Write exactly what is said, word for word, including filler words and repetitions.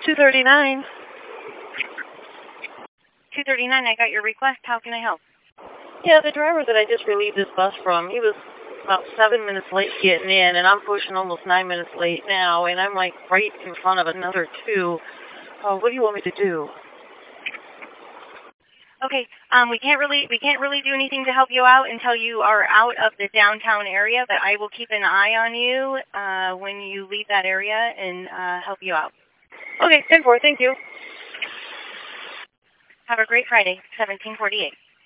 two thirty-nine. two thirty-nine, I got your request. How can I help? Yeah, the driver that I just relieved this bus from, he was about seven minutes late getting in, and I'm pushing almost nine minutes late now, and I'm like right in front of another two. Uh, what do you want me to do? Okay, um, we can't really we can't really do anything to help you out until you are out of the downtown area, but I will keep an eye on you uh, when you leave that area and uh, help you out. Okay, ten four, thank you. Have a great Friday, seventeen forty-eight.